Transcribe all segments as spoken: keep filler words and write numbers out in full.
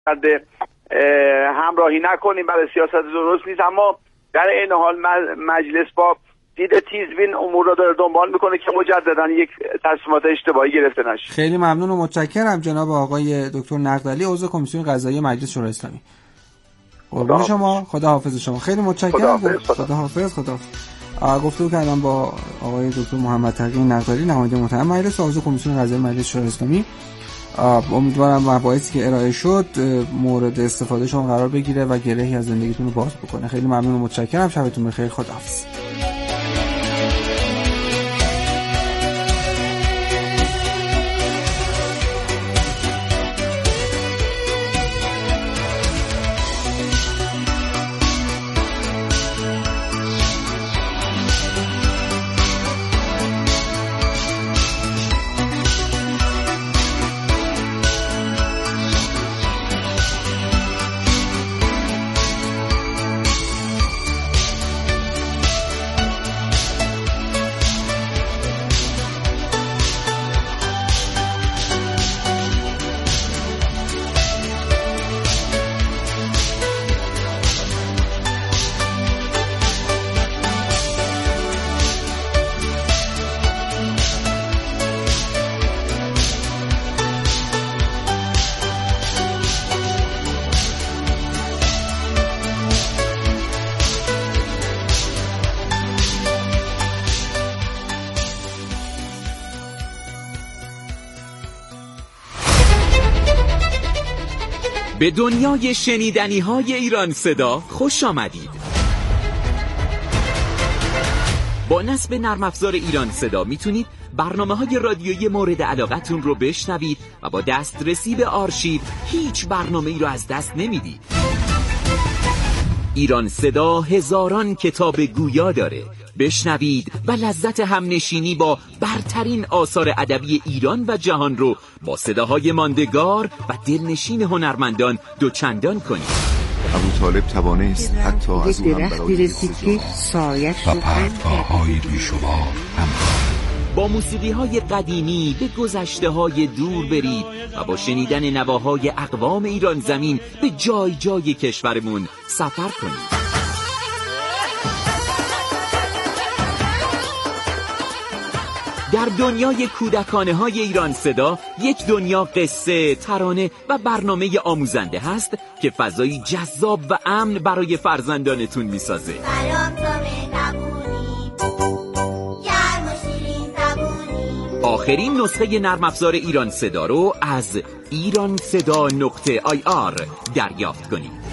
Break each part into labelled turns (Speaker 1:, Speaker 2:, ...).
Speaker 1: همراهی نکنیم، برای سیاست درست نیست. اما در این حال مجلس با دید تیزبین امور رو داره دنبال میکنه که مجددا یک تصمیمات اشتباهی گرفته نشه.
Speaker 2: خیلی ممنون و متشکرم جناب آقای دکتر نقدعلی، عضو کمیسیون قضایی مجلس شورای اسلامی. قربان شما، خدا حافظ شما. خیلی متشکرم. خدا حافظ. خدا گفتگو کردم با آقای دکتر محمد تقی نقدعلی، نماینده محترم مجلس و عضو کمیسیون قضایی مجلس شورای اسلامی. امیدوارم مباحثی که ارائه شد مورد استفاده شما قرار بگیره و گرهی از زندگیتون رو باز بکنه. خیلی ممنون و متشکرم. شبتون بخیر. خداحافظ.
Speaker 3: به دنیای شنیدنی های ایران صدا خوش آمدید. با نصب نرم افزار ایران صدا میتونید برنامه های رادیویی مورد علاقتون رو بشنوید و با دسترسی به آرشیو هیچ برنامه‌ای رو از دست نمیدید. ایران صدا هزاران کتاب گویا داره. بشنوید و لذت همنشینی با برترین آثار ادبی ایران و جهان رو با صداهای ماندگار و دلنشین هنرمندان دوچندان کنید.
Speaker 4: ابوطالب توانست حتی از اون
Speaker 5: درختی رسید که سایش رو
Speaker 4: پرتگاه‌های بیشمار همراه.
Speaker 3: با موسیقی های قدیمی به گذشته های دور برید و با شنیدن نواهای اقوام ایران زمین به جای جای کشورمون سفر کنید. در دنیای کودکانه های ایران صدا یک دنیا قصه، ترانه و برنامه آموزنده هست که فضایی جذاب و امن برای فرزندانتون میسازه. آخرین نسخه نرم افزار ایران صدا رو از ایران صدا نقطه آی آر دریافت کنید.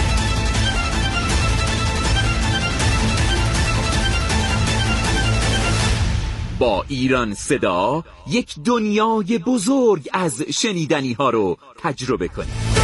Speaker 3: با ایران صدا یک دنیای بزرگ از شنیدنی ها رو تجربه کنید.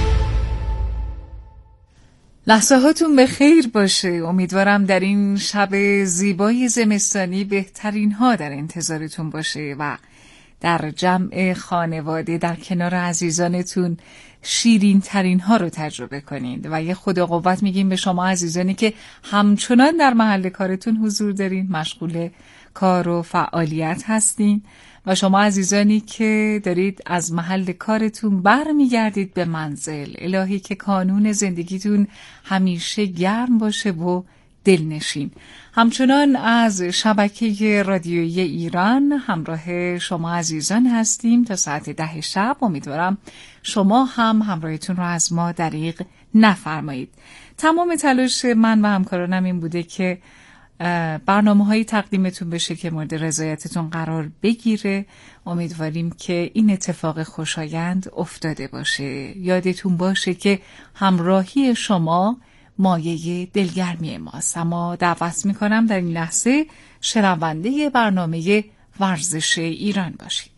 Speaker 6: لحظه هاتون به خیر باشه. امیدوارم در این شب زیبای زمستانی بهترین ها در انتظارتون باشه و در جمع خانواده در کنار عزیزانتون شیرین ترین ها رو تجربه کنید و یه خدا قوت میگیم به شما عزیزانی که همچنان در محل کارتون حضور دارین، مشغول کار و فعالیت هستین و شما عزیزانی که دارید از محل کارتون برمیگردید به منزل. الهی که کانون زندگیتون همیشه گرم باشه و دلنشین. همچنان از شبکه رادیویی ایران همراه شما عزیزان هستیم تا ساعت ده شب. امیدوارم شما هم همراهتون رو از ما دریغ نفرمایید. تمام تلاش من و همکارانم این بوده که برنامه هایی تقدیمتون بشه که مورد رضایتتون قرار بگیره. امیدواریم که این اتفاق خوشایند افتاده باشه. یادتون باشه که همراهی شما مایه دلگرمی ماست. اما دعوت میکنم در این لحظه شنونده برنامه ورزش ایران باشید.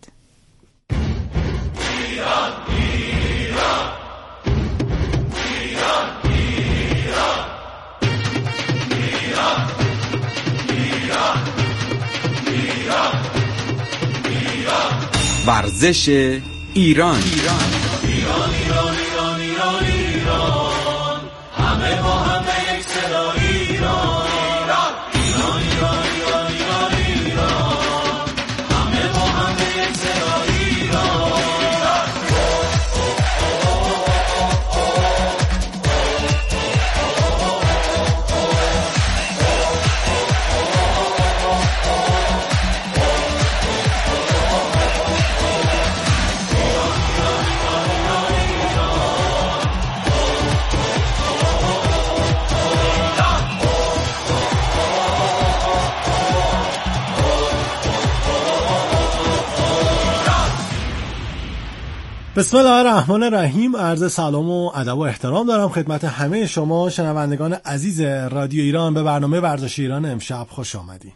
Speaker 6: ایران ایران ایران ایران
Speaker 3: ورزش ایران.
Speaker 7: ایران ایران ایران ایران ایران ایران همه با همه یک صدا. ایران ایران ایران ایران ایران ایران همه با همه یک صدا. ایران
Speaker 8: بسم الله الرحمن الرحیم. عرض سلام و ادب و احترام دارم خدمت همه شما شنوندگان عزیز رادیو ایران. به برنامه ورزش ایران امشب خوش آمدید.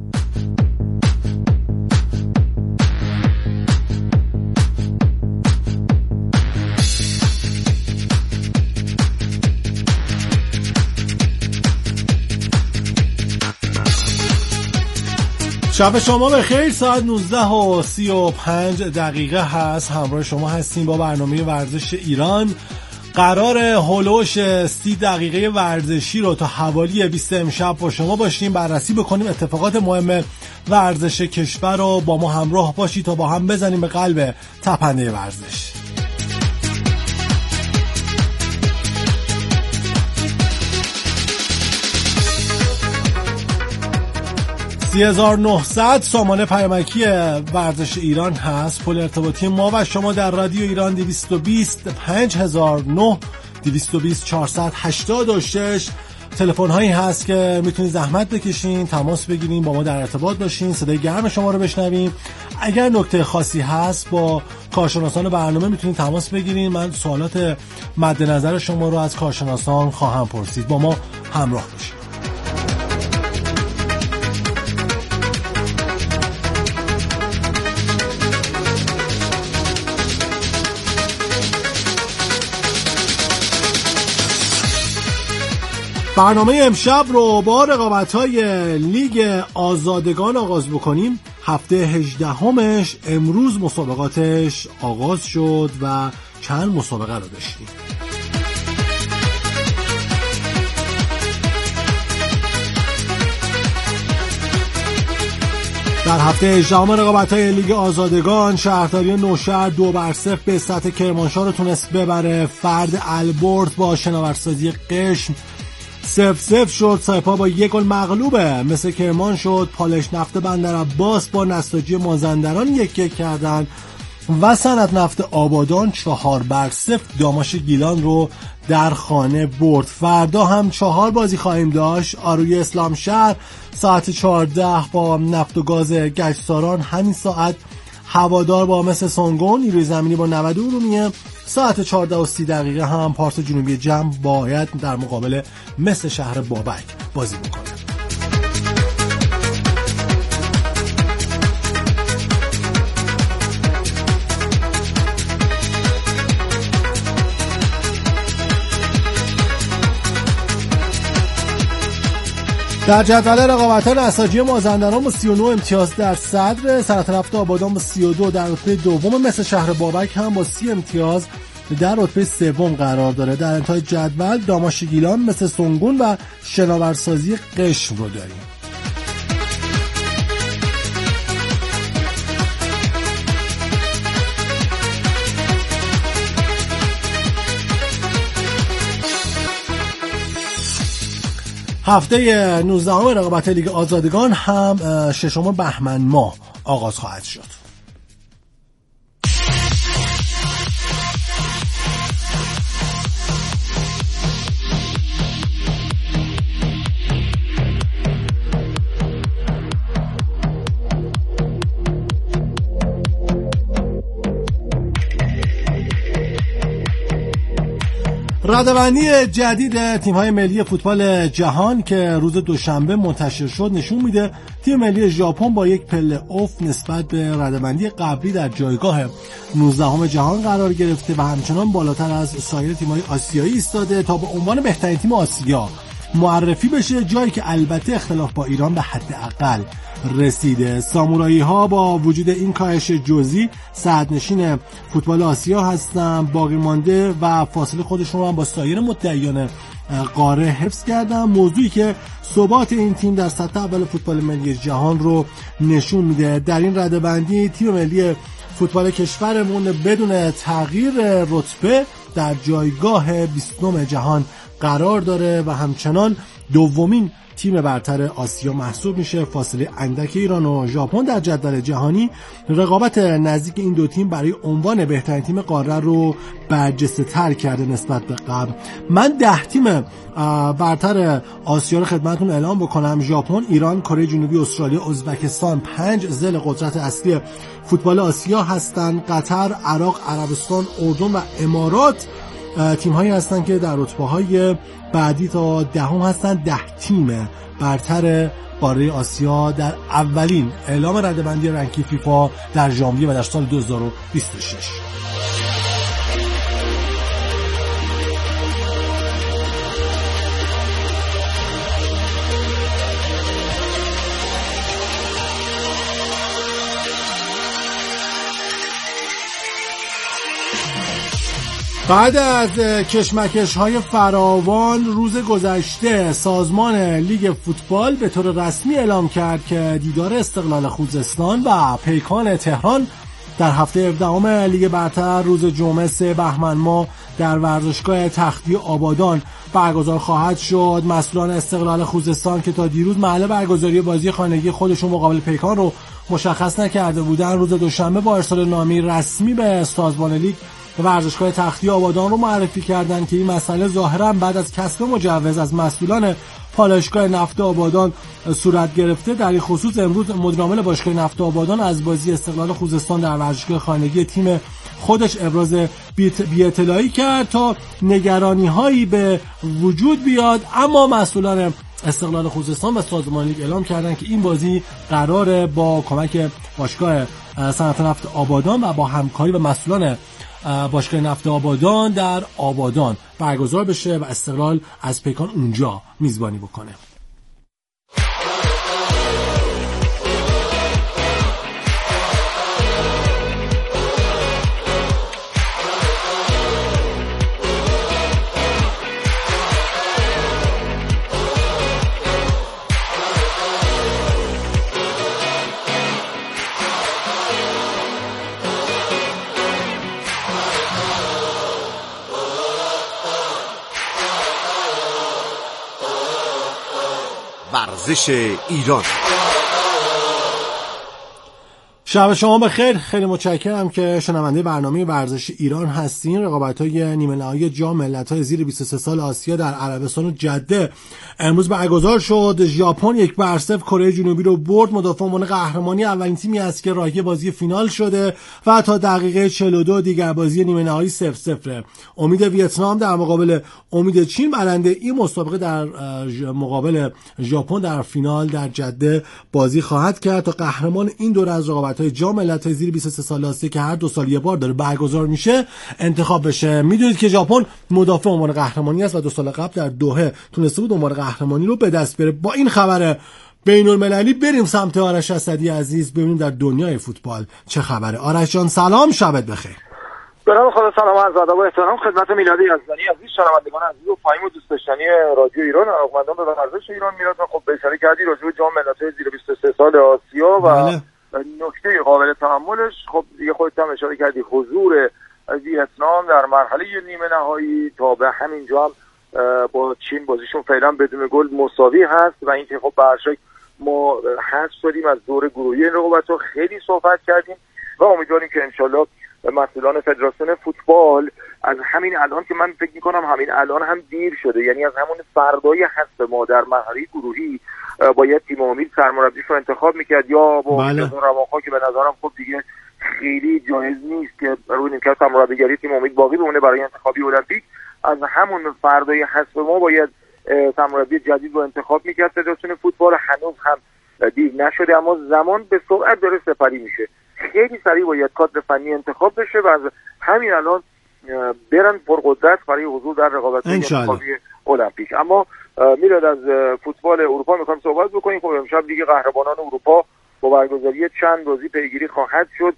Speaker 8: شب شما به خیر. ساعت نوزده و سی و پنج دقیقه هست. همراه شما هستیم با برنامه ورزش ایران. قرار هولوش سی دقیقه ورزشی رو تا حوالی بیست امشب با شما باشیم، بررسی بکنیم اتفاقات مهم ورزش کشور رو. با ما همراه باشید تا با هم بزنیم به قلب تپنده ورزش. سی هزار و نهصد سامانه پیامکی ورزش ایران هست. پل ارتباطی ما و شما در رادیو ایران دویست و بیست پنج هزار و نه، دویست و بیست چهارصد و هشتاد و شش. تلفن هایی هست که میتونید زحمت بکشین، تماس بگیرین، با ما در ارتباط باشین، صدای گرم شما رو بشنویم. اگر نکته خاصی هست با کارشناسان برنامه میتونید تماس بگیرین. من سوالات مد نظر شما رو از کارشناسان خواهم پرسید. با ما همراه باشید. برنامه امشب رو با رقابت‌های لیگ آزادگان آغاز بکنیم. هفته هجدهمش امروز مسابقاتش آغاز شد و چند مسابقه رو داشتیم. در هفته هجدهم رقابت‌های لیگ آزادگان شهرداری نوشهر دو بر صفر به سطح کرمانشاه رو تونست ببره. فرد البرز با شناورسازی قشم سف سف شد. سایپا با یک گل مغلوبه مثل کرمان شد. پالش نفت بندرعباس با نساجی مازندران یک یک کردن و صنعت نفت آبادان چهار بر صفر داماش گیلان رو در خانه برد. فردا هم چهار بازی خواهیم داشت. آروی اسلام شهر ساعت چهارده با نفت و گاز گشتساران، همین ساعت هوادار با مثل سانگون. نیروی زمینی با نود ارومیه. ساعت چهارده و سی دقیقه هم پارس جنوبی جمع باید در مقابل مثل شهر بابک بازی بکنه. در جدول رقابت‌ها نساجی مازندران با سی و نه امتیاز در صدر، صنعت نفت آبادان با سی و دو در رتبه دوم، مثل شهر بابک هم با سی امتیاز در رتبه سوم قرار داره. در انتهای جدول داماش گیلان، مثل سنگون و شناورسازی قشم رو داریم. هفته نوزدهم رقابت لیگ آزادگان هم ششم بهمن ماه آغاز خواهد شد. رده‌بندی جدید تیم‌های ملی فوتبال جهان که روز دوشنبه منتشر شد نشون میده تیم ملی ژاپن با یک پله افت نسبت به رده‌بندی قبلی در جایگاه نوزدهم جهان قرار گرفته و همچنان بالاتر از سایر تیم‌های آسیایی ایستاده تا به عنوان بهترین تیم آسیا معرفی بشه، جایی که البته اختلاف با ایران به حداقل رسیده. سامورایی ها با وجود این کاهش جزئی صدرنشین فوتبال آسیا هستن. باقی مانده و فاصله خودشون رو هم با سایر مدعیان قاره حفظ کردن، موضوعی که ثبات این تیم در سطح اول فوتبال ملی جهان رو نشون میده. در این رده‌بندی تیم ملی فوتبال کشورمون بدون تغییر رتبه در جایگاه بیستم جهان قرار داره و همچنان دومین تیم برتر آسیا محسوب میشه. فاصله اندک ایران و ژاپن در جدول جهانی رقابت نزدیک این دو تیم برای عنوان بهترین تیم قاره رو برجسته تر کرده نسبت به قبل. من ده تیم برتر آسیا رو خدمتتون اعلام بکنم: ژاپن، ایران، کره جنوبی، استرالیا، ازبکستان. پنج ذیل قدرت اصلی فوتبال آسیا هستند. قطر، عراق، عربستان، اردن و امارات تیم هایی هستن که در رتبه های بعدی تا دهم هستن. ده تیم برتر قاره آسیا در اولین اعلام رده‌بندی رنکینگ فیفا در ژانویه و در سال دو هزار و بیست و شش. بعد از کشمکش های فراوان روز گذشته سازمان لیگ فوتبال به طور رسمی اعلام کرد که دیدار استقلال خوزستان و پیکان تهران در هفته هفدهم لیگ برتر روز جمعه سه بهمن ماه در ورزشگاه تختی آبادان برگزار خواهد شد. مسئولان استقلال خوزستان که تا دیروز محل برگزاری بازی خانگی خودشون مقابل پیکان رو مشخص نکرده بودن، روز دوشنبه با ارسال نامه‌ای رسمی به سازمان لیگ ورزشگاه تختی آبادان رو معرفی کردند که این مسئله ظاهرا بعد از کسب مجوز از مسئولان پالایشگاه نفت آبادان صورت گرفته. در این خصوص امروز مدیر عامل باشگاه نفت آبادان از بازی استقلال خوزستان در ورزشگاه خانگی تیم خودش ابراز بی‌اطلاعی کرد تا نگرانی‌هایی به وجود بیاد، اما مسئولان استقلال خوزستان و سازمان لیگ اعلام کردند که این بازی قراره با کمک باشگاه صنعت نفت آبادان و با همکاری و مسئولان باشگاه نفت آبادان در آبادان برگزار بشه و استقلال از پیکان اونجا میزبانی بکنه.
Speaker 9: ورزش ایران.
Speaker 8: شب شما بخیر. خیلی متشکرم که شنونده برنامه ورزش ایران هستین. رقابت‌های نیمه نهایی جام ملت‌های زیر بیست و سه سال آسیا در عربستان و جده امروز برگزار شد. ژاپن یک بر صفر کره جنوبی رو برد. مدافع عنوان قهرمانی اولین تیمی است که راهی بازی فینال شده و تا دقیقه چهل و دو دیگر بازی نیمه نهایی صفر صفر. امید ویتنام در مقابل امید چین برنده این مسابقه در مقابل ژاپن در فینال در جده بازی خواهد کرد تا قهرمان این دوره از رقابت‌های جام ملت‌های زیر بیست و سه سال آسیا که هر دو سال یه بار داره برگزار میشه انتخاب بشه. میدونید که ژاپن مدافع عنوان قهرمانی است و دو سال قبل در دوحه تونسته بود عنوان قهرمانی رو به دست بیاره. با این خبر بین‌المللی بریم سمت آرش اسدی عزیز ببینیم در دنیای فوتبال چه خبره. آرش جان سلام، شبت بخیر.
Speaker 10: برام خدا سلام و عرض ادب و احترام خدمت میلاد یزدانی عزیز، شنوندگان عزیز و فاهیم و دوست داشتنی رادیو ایران، علاقه‌مندان به ورزش ایران. میلاد خب به اشاره کردی راجع به جام ملت‌های زیر بیست و سه سال آسیا و بله. نکته قابل تأملش خب دیگه خودت هم اشاره کردی حضور ویتنام در مرحله نیمه نهایی تا به همین جا هم با چین بازیشون فعلا بدون گل مساوی هست و اینکه خب به هر شکل ما حذف شدیم از دور گروهی این رقابت‌ها. خیلی صحبت کردیم و امیدواریم که انشالله مسئولان فدراسیون فوتبال از همین الان، که من فکر میکنم همین الان هم دیر شده، یعنی از همون فردای حذف ما در مرحله گروهی باید تیم امید سرمربیش رو انتخاب میکرد یا با بله. رواقا که به نظرم خب دیگه خیلی جایز نیست که روی نیمکت سرمربیگری تیم امید باقی بمونه برای انتخابی المپیک. از همون فردای حذف ما باید سرمربی جدید رو انتخاب میکرد فدراسیون فوتبال. هنوز هم دیر نشده اما زمان به سرعت داره سپری میشه. خیلی سریع باید کادر فنی انتخاب بشه و از همین الان برن پرقدرت برای حضور در رقابت‌های انتخابی المپیک. اما میراد از فوتبال اروپا میخوام صحبت بکنیم. خب امشب لیگ قهرمانان اروپا با برگزاری چند بازی پیگیری خواهد شد.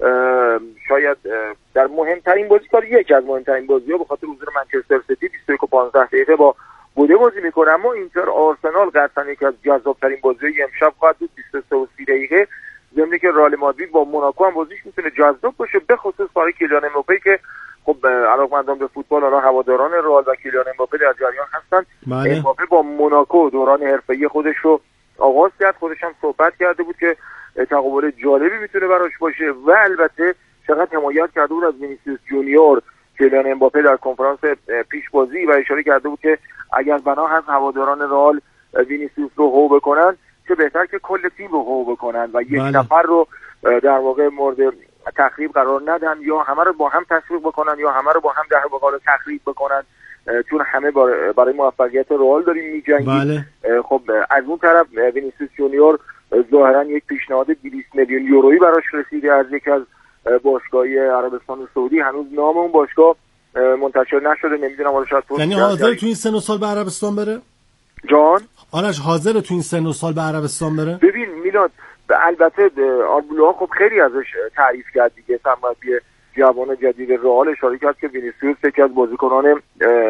Speaker 10: شاید در مهمترین بازی کار یکی از مهمترین بازی‌ها به خاطر حضور منچستر سیتی بیست و یک و پانزده دقیقه با بوده بازی میکنه، اما اینتر آرسنال قطعا یکی از جذاب‌ترین بازی‌های امشب خواهد بود بیست و سه و سی دقیقه. ضمن که رئال مادرید با موناکو هم بازیش میتونه جذاب باشه، به خصوص برای کیلیان امباپه که خب علاقمندان به فوتبال الان هواداران رئال و کیلیان امباپه در جریان هستن.
Speaker 8: بله.
Speaker 10: امباپه با موناکو دوران حرفه‌ای خودش رو آغاز کرد، خودش هم صحبت کرده بود که تقابل جالبی میتونه براش باشه و البته چقدر حمایت کرده بود از وینیسیوس جونیور کیلیان امباپه در کنفرانس پیشبازی و اشاره کرده بود که اگر بنا هست هواداران رئال وینیسیوس رو هو بکنن چه بهتر که کل تیم رو هو بکنن و یک
Speaker 8: بله.
Speaker 10: نفر رو در واقع مورد تخریب قرار ندن، یا همه رو با هم تشویق بکنن یا همه رو با هم در واقع تخریب بکنن، چون همه برای موفقیت رئال داریم می‌جنگیم.
Speaker 8: بله.
Speaker 10: خب از اون طرف وینیسیوس جونیور ظاهرا یک پیشنهاد دویست میلیون یورویی براش رسیده از یک از باشگاه‌های عربستان سعودی. هنوز نام اون باشگاه منتشر نشده، نمیدونم حالا شاید
Speaker 8: یعنی حاضر تو این سن و سال به عربستان بره؟
Speaker 10: جان
Speaker 8: آرش حاضر تو این سن و سال به عربستان بره؟
Speaker 10: ببین میلاد، البته آربولوها خب خیلی ازش تعریف کرد دیگه، سرمربی جوان جدید رئال اشاره کرد که وینیسیوس یکی از بازیکنان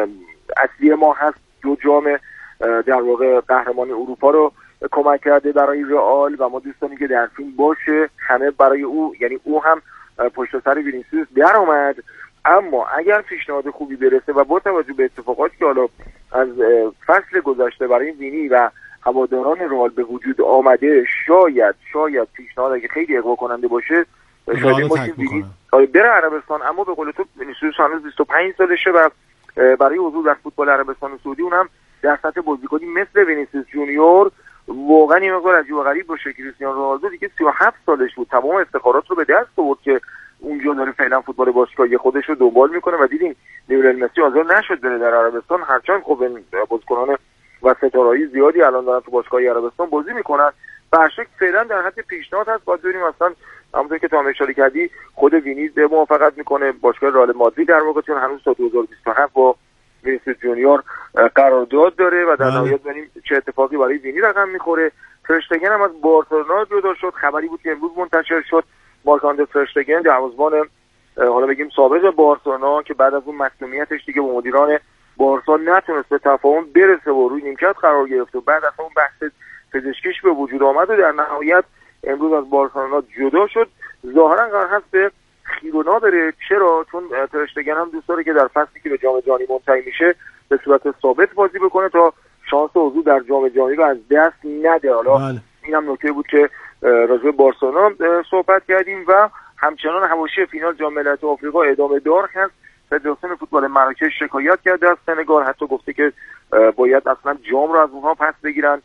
Speaker 10: اصلی ما هست، دو جام در واقع قهرمانی اروپا رو کمک کرده برای رئال و ما دوست داریم که در تیم باشه، همه برای او، یعنی او هم پشت سر وینیسیوس در اومد. اما اگر پیشنهاد خوبی برسه و با توجه به اتفاقاتی که حالا از فصل گذشته برای وینی و هواداران رئال به وجود آمده، شاید شاید پیشنهاد اگه خیلی اغوا کننده باشه شاید باشیم وینی بره عربستان. اما به قول تو وینیسیوس هنوز بیست و پنج سالشه و برای حضور در فوتبال عربستان سعودی اونم در سطح بازیکنی مثل وینیسیوس جونیور واقعا این مقدار عجیب و غریب باشه. کریستیانو رونالدو دیگه سی و هفت سالش بود، تمام افتخارات رو به دست آورد که اونجا داره فعلا فوتبال باشگاهی خودش رو دنبال میکنه و دیدیم لیونل مسی حاضر نشد بره در عربستان، هرچند خب بازیکنان و ستاره‌ای زیادی الان دارن تو باشگاه عربستان بازی میکنن. به هر شکل فعلا در حد پیشنهاد هست، باید ببینیم اصلا همونطور که تو هم اشاره کردی خود وینی به موافقت میکنه، باشگاه رئال مادرید در واقع چون هنوز تا دو هزار و بیست و هفت با وینیسیوس جونیور قرارداد داره و در نهایت ببینیم چه اتفاقی برای وینی رقم میخوره. فرشتگن هم از بارسلونا جدا شد، خبری بود که امروز منتشر شد. مارک-آندره فرشتگن دروازه‌بان حالا بگیم سابق بارسلونا که بعد از اون مسئولیتش دیگه با مدیران بارسا نتونست به تفاهم برسه و روی نیمکت قرار گرفت و بعد از اون بحث پزشکیش به وجود آمد و در نهایت امروز از بارسلونا جدا شد. ظاهرا قرار هست به خیرونا بره. چرا؟ چون فرشتگن هم دوست داره که در فصلی که به جام جهانی منتهی میشه به صورت ثابت بازی بکنه تا شانس حضور در جام جهانی رو از دست نده. حالا اینم نکته بود که راجع به بارسلونا صحبت کردیم و همچنان حواشی فینال جام ملت آفریقا ادامه دار هست. فدراسیون فوتبال مراکش شکایت کرده از سنگال، حتی گفته که باید اصلا جام رو از اونها پس بگیرن.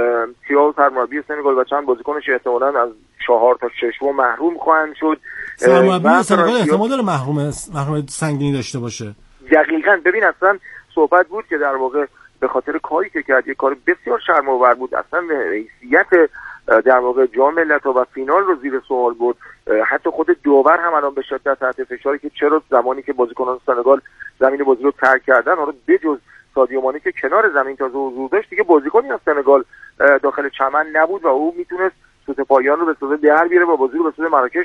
Speaker 10: تیاو سرمربی سنگال و چند بازیکنش احتمالاً از چهار تا ششم محروم خواهند شد.
Speaker 8: سرمربی سنگال احتمال داره محروم محروم سنگینی داشته باشه.
Speaker 10: دقیقاً. ببین اصلا صحبت بود که در واقع به خاطر کاری که کرد، یک کار بسیار شرم‌آور بود، اصلا حیثیت در واقع جام ملت‌ها و فینال رو زیر سوال برد. حتی خود داور هم الان به شدت تحت فشاری که چرا زمانی که بازیکنان سنگال زمین بازی رو ترک کردن، حالا بجز سادیو مانی که کنار زمین تازه حضور داشت، دیگه بازیکنی از سنگال داخل چمن نبود و او میتونست سوت پایان رو به صورت در بیاره و بازی رو به صورت مراکش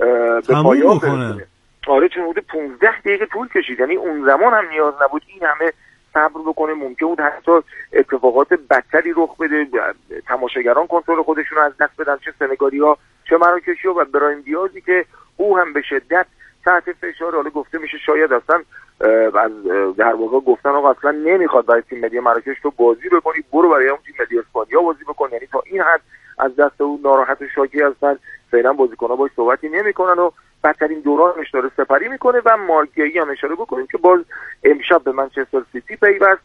Speaker 10: به پایان برسونه. آره، چون حدود پانزده دقیقه طول کشید، یعنی اون زمان هم نیاز نبود این همه صبر بکنه. ممکن بود حتی اتفاقات بدتری رخ بده، تماشاگران کنترل خودشون رو از دست بدن، چه سنگالی‌ها چه مراکشی‌ها. و برایم دیازی که او هم به شدت تحت فشار، حالا گفته میشه شاید اصلا از در واقع گفتن آقا اصلا نمیخواد برای تیم ملی مراکش تو بازی بکنی، برو برای اون تیم ملی اسپانیا بازی بکن. یعنی تا این حد از دست او ناراحت و شاکی هستن. فعلا بازیکن‌ها باهاش صحبتی نمی‌کنن و بدترین دورانش داره سپری میکنه. و مارگئی هم اشاره بکنیم که باز امشب به منچستر سیتی پیوست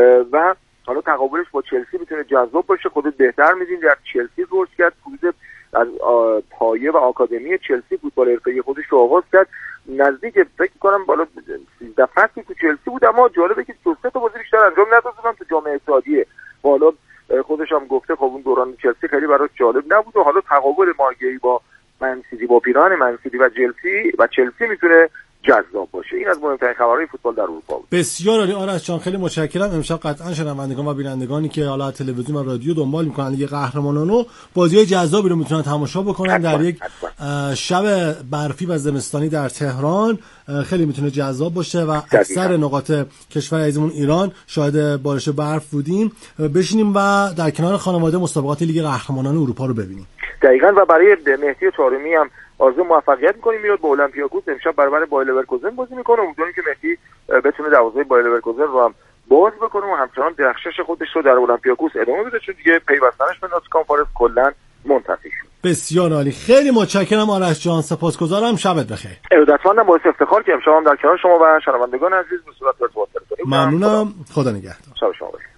Speaker 10: و حالا تقابلش با چلسی میتونه جذاب باشه. خودت بهتر میدین، در چلسی رشد کرد، خودت از پایه و آکادمی چلسی فوتبال حرفه‌ای خودش رو آغاز کرد. نزدیک فکر کنم بالا سیزده فصلی تو چلسی بود، اما جالبه که دو سه تا بازی بیشتر انجام ندادن تو جام اتحادیه. حالا خودش هم گفته خب اون دوران چلسی خیلی براش جالب نبود و حالا تقابل مارگئی با منسیتی با پیران منسیتی و چلسی و چلسی میتونه جذاب باشه. این از مهمترین خبرهای فوتبال در اروپا بود.
Speaker 8: بسیار عالی آرش جان، خیلی متشکرم. امشب قطعا شنوندگان و بینندگانی که حالا تلویزیون و رادیو دنبال میکنن لیگ قهرمانان و بازی‌های جذابی رو میتونن تماشا بکنن حتما، در یک حتما. شب برفی و زمستانی در تهران خیلی میتونه جذاب باشه و اکثر نقاط کشور عزیزمون ایران شاهد بارش برف بودیم. بشینیم و در کنار خانواده مسابقات لیگ قهرمانان اروپا رو ببینیم.
Speaker 10: دقیقاً. و برای مهدی طارمی هم آرزو موفقیت می‌کنیم. میاد با اولمپیاکوس امشب برابر بایر لورکوزن بازی می‌کنه. امیدواریم که مهدی بتونه دروازه بایر لورکوزن رو هم باز بکنه و همچنان درخشش خودش رو در اولمپیاکوس ادامه بده، چون دیگه پیوستنش به ناتس کانفرنس کلاً منتفی شد.
Speaker 8: بسیار عالی، خیلی متشکرم آرش جان، سپاسگزارم، شبت بخیر.
Speaker 10: ارادتمندم، باعث افتخار که امشب هم در کنار شما و شنوندگان عزیز به صورت ارتباط برقرار کنیم.
Speaker 8: ممنونم، خدا نگهدار.
Speaker 10: شب شما بخیر.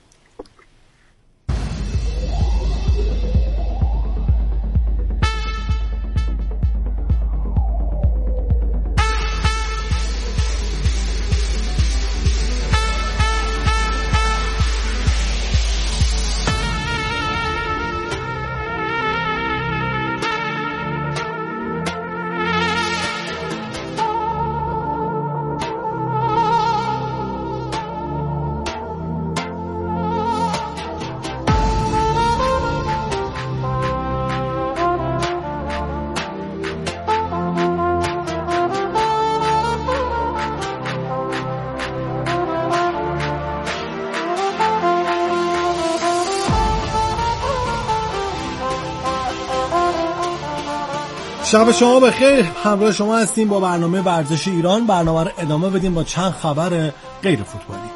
Speaker 8: شب شما بخیر، همراه شما هستیم با برنامه ورزش ایران. برنامه رو ادامه بدیم با چند خبر غیر فوتبالی.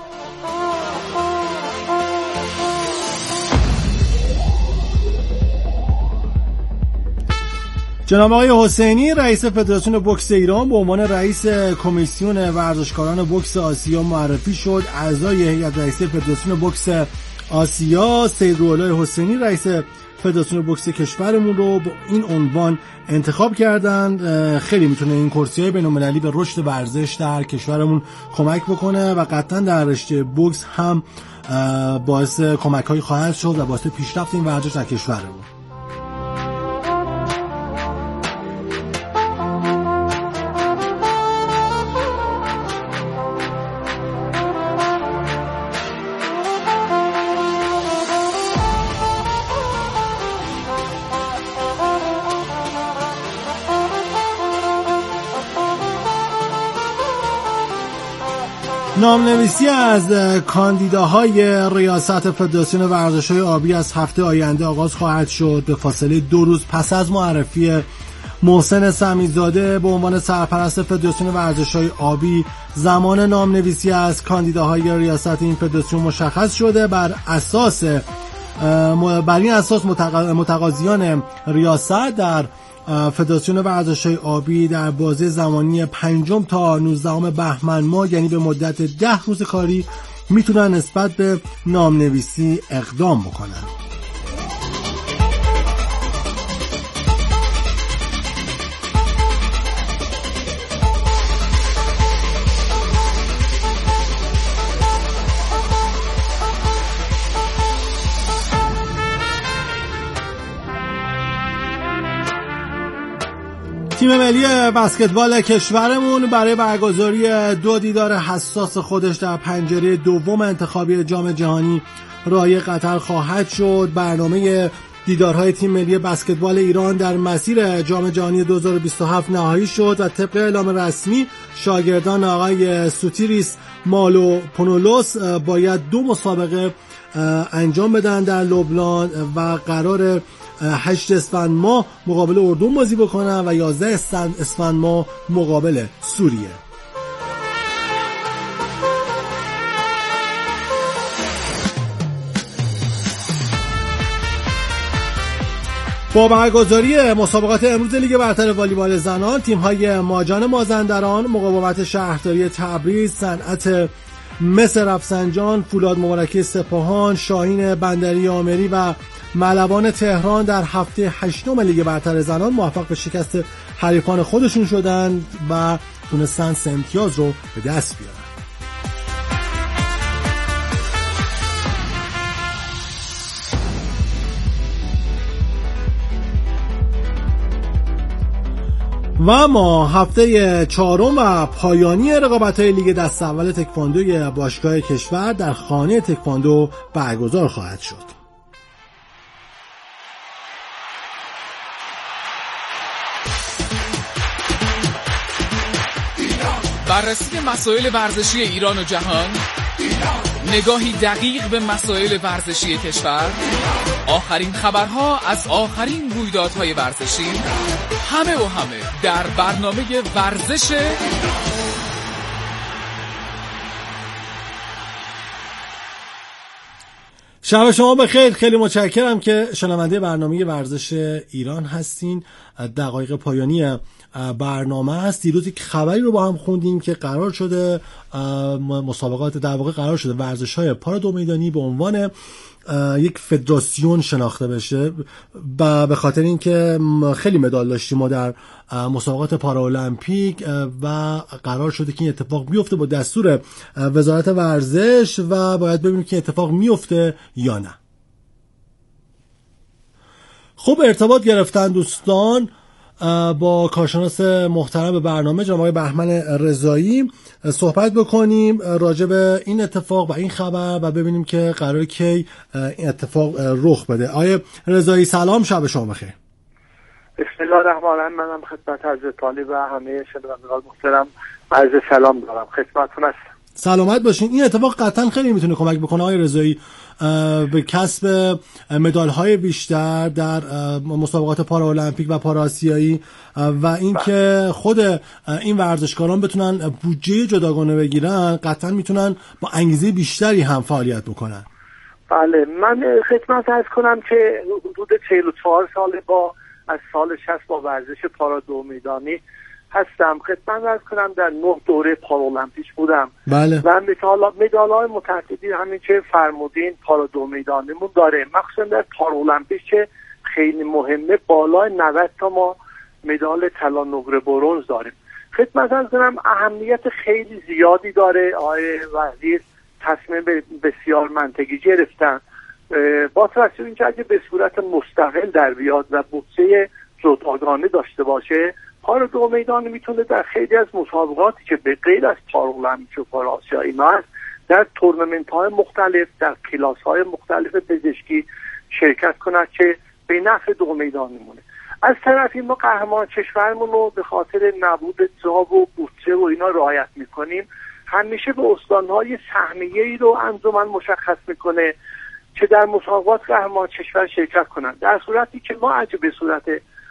Speaker 8: جناب آقای حسینی رئیس فدراسیون بوکس ایران به عنوان رئیس کمیسیون ورزشکاران بوکس آسیا معرفی شد. اعضای هیئت رئیسه فدراسیون بوکس آسیا سید روح‌الله حسینی رئیس فدراسیون بوکس کشورمون رو با این عنوان انتخاب کردن. خیلی میتونه این کرسی‌های بین‌المللی به رشد ورزش در کشورمون کمک بکنه و قطعا در رشته بوکس هم باعث کمک‌هایی خواهد شد و باعث پیشرفت این ورزش در کشورمون. نامنویسی از کاندیداهای ریاست فدراسیون ورزش‌های آبی از هفته آینده آغاز خواهد شد. به فاصله دو روز پس از معرفی محسن سمیزاده به عنوان سرپرست فدراسیون ورزش‌های آبی، زمان نامنویسی از کاندیداهای ریاست این فدراسیون مشخص شده. بر اساس بر این اساس متقاضیان ریاست در فدراسیون ورزش‌های آبی در بازه زمانی پنجم تا نوزدهم بهمن ماه، یعنی به مدت ده روز کاری، میتونن نسبت به نامنویسی اقدام بکنن. تیم ملی بسکتبال کشورمون برای برگزاری دو دیدار حساس خودش در پنجره دوم انتخابی جام جهانی راهی قطر خواهد شد. برنامه دیدارهای تیم ملی بسکتبال ایران در مسیر جام جهانی دو هزار و بیست و هفت نهایی شد و طبق اعلام رسمی شاگردان آقای سوتیریس مالوپونولوس باید دو مسابقه انجام بدن در لبنان و قرار هشت اسفند ماه مقابل اردن بازی بکنن و یازده اسفند ماه مقابل سوریه. با برگزاری مسابقات امروز لیگ برتر والیبال زنان، تیم‌های ماجان مازندران، مقاومت شهرداری تبریز، صنعت مس رفسنجان، فولاد مبارکه سپاهان، شاهین بندری آمری و ملوان تهران در هفته هشتم لیگ برتر زنان موفق به شکست حریفان خودشون شدند و تونستن سه امتیاز رو به دست بیارن. و ما هفته چهارم و پایانی رقابت‌های لیگ دست اول تکواندوی باشگاه کشور در خانه تکواندو برگزار خواهد شد.
Speaker 11: بررسی مسائل ورزشی ایران و جهان، نگاهی دقیق به مسائل ورزشی کشور، آخرین خبرها از آخرین رویدادهای ورزشی همه و همه در برنامه ورزش
Speaker 8: شب شما بخیر. خیلی متشکرم که شنونده برنامه ورزش ایران هستین. دقایق پایانی برنامه هست. دیروز یک خبری رو با هم خوندیم که قرار شده مسابقات در واقع قرار شده ورزش‌های پارا دو میدانی به عنوان یک فدراسیون شناخته بشه و به خاطر اینکه خیلی مدال داشتیم ما در مسابقات پارالمپیک و قرار شده که این اتفاق بیفته با دستور وزارت ورزش و باید ببینیم که اتفاق میفته یا نه. خب ارتباط گرفتن دوستان با کارشناس محترم برنامه جناب آقای بهمن رضایی صحبت بکنیم راجع به این اتفاق و این خبر و ببینیم که قراره کی این اتفاق رخ بده. آقای رضایی سلام، شب شما بخیر.
Speaker 12: بسم الله الرحمن الرحیم. منم خدمت حضرت عالی و همه شنوندگان محترم عرض سلام دارم خدمتتون هستم.
Speaker 8: سلامت باشین. این اتفاق قطعا خیلی میتونه کمک بکنه آقای رضایی به کسب مدال‌های بیشتر در مسابقات پارالمپیک و پارآسیایی و اینکه خود این ورزشکاران بتونن بودجه جداگانه بگیرن، قطعا میتونن با انگیزه بیشتری هم فعالیت بکنن.
Speaker 12: بله، من خدمت عرض کنم که حدود چهل و چهار سال با از سال شصت با ورزش پارا دو میدانی هستم. خدمت عرض کنم در نه دوره پارالمپیک بودم.
Speaker 8: بله.
Speaker 12: و مدال‌های متعددی همین که فرمودین پارا دو میدانیمون داره، مخصوصا در پارالمپیک که خیلی مهمه، بالای نود تا ما مدال طلا، نقره، برنز داریم. خدمت عرض کنم اهمیت خیلی زیادی داره. آقای وزیر تصمیم بسیار منطقی گرفتن با توجه اینکه اگه به صورت مستقل در بیاد و بودجه جداگانه داشته باشه، پارا دو میدان میتونه در خیلی از مسابقاتی که به غیر از پارالمپیک و پارآسیایی ما هست در تورنمنت های مختلف، در کلاس های مختلف پزشکی شرکت کند که به نفع دو میدان میمونه. از طرفی ما قهرمان کشورمون رو به خاطر نبود جا و بودجه و اینا رعایت میکنیم، همیشه به استانهای سهمیه‌ای رو انجمن مشخص میکنه که در مسابقات قهرمان کشور شرکت کنند. در صورتی که ما اگه به صورت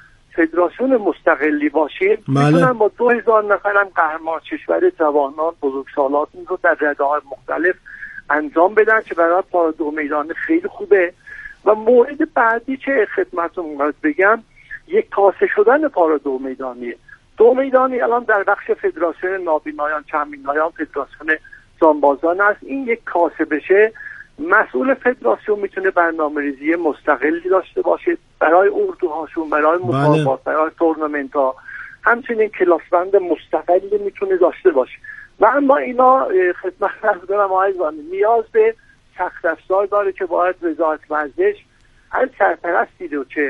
Speaker 12: فدراسیون مستقلی باشیم میتونن با دو هزار نفرم قهرمان کشور جوانان بزرگسالات رو در رده‌های مختلف انجام بدن که برای پارا دو میدان خیلی خوبه. و مورد بعدی که خدمتتون بگم یک کاسه شدن پارا دو میدانیه. دو میدانی الان در بخش فدراسیون نابینایان، کمبینایان، فدراسیون جانبازان است. این یک کاسه بشه، مسئول فدراسیون میتونه برنامه‌ریزی مستقلی داشته باشه برای اردوهاشون، برای مسابقات، برای تورنمنت ها، همچنین کلاسبند مستقلی میتونه داشته باشه. و اما اینا خدمت عرض کنم آقایان نیاز به سخت افزار داره که باید وزارت ورزش هر سرپرستی رو که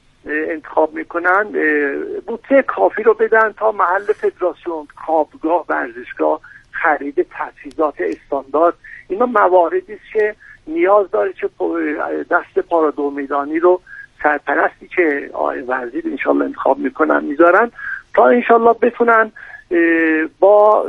Speaker 12: انتخاب میکنن بودجه کافی رو بدن تا محل فدراسیون، خوابگاه، ورزشگاه، خرید تجهیزات استاندارد، اینا مواردی است که نیاز داره که دست پارا دو میدانی رو سرپرستی که آقای وزیر انشالله انتخاب میکنن میذارن تا انشالله بتونن با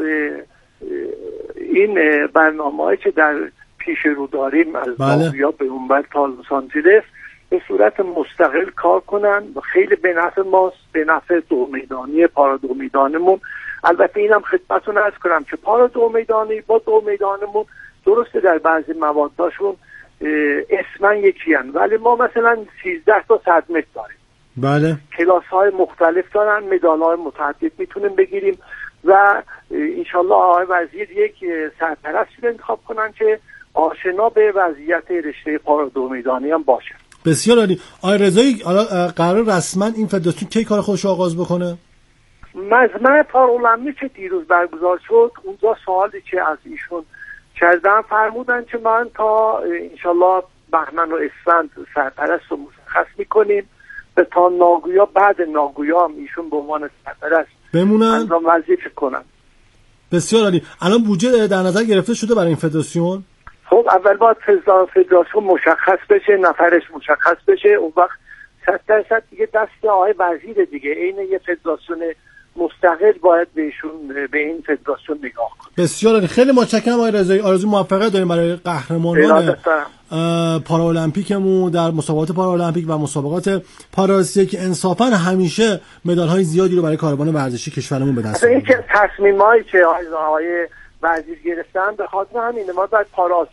Speaker 12: این برنامه‌ای که در پیش رو داریم از ناویا به اونور تا لس آنجلس به صورت مستقل کار کنن و خیلی به نفع ماست، به نفع دو میدانی پارا دو میدانمون. البته اینم خدمتتون عرض کنم که پارا دو میدانی با دو میدانمون درسته در بعضی مواداشون اسمن یکی هن، ولی ما مثلا سیزده تا صد متر داریم.
Speaker 8: بله.
Speaker 12: کلاس های مختلف دارن، مدال های متعدد میتونیم بگیریم و انشالله آقای وزیر یک سرپرستی رو انتخاب کنن که آشنا به وضعیت رشته پارا دو میدانی هم باشه.
Speaker 8: بسیار عالی. آقای رضایی قرار رسما این فدراسیون کی کار خودش آغاز بکنه؟
Speaker 12: مجمع پارالمپیک که دیروز برگزار شد اونجا سوالی که از ایشون کردن فرمودن که من تا انشالله بهمن و اسفند سرپرست رو مشخص میکنیم به تا ناگویا، بعد ناگویا هم ایشون به عنوان سرپرست
Speaker 8: بمونن
Speaker 12: انجام وظیفه کنن.
Speaker 8: بسیار عالی. الان بودجه در نظر گرفته شده برای این فدراسیون؟
Speaker 12: خب اول باید فدراسیون مشخص بشه، نفرش مشخص بشه، اون وقت صد درصد دیگه دست آقای وزیر دیگه عین یه فدراسیون مستقل باید بهشون به این فدراسیون نگاه کنه.
Speaker 8: بسیار عالی. خیلی متشکرم آقای رضایی. آرزوی موفقیت داریم برای قهرمانان پارالمپیکمون در مسابقات پارالمپیک و مسابقات پاراسیه که انصافا همیشه مدال‌های زیادی رو برای کاروان ورزشی کشورمون به دست
Speaker 12: میاره. این که تصمیمایی که آقای ورزش گرفتن به خاطر همینه. ما باید پاراسیه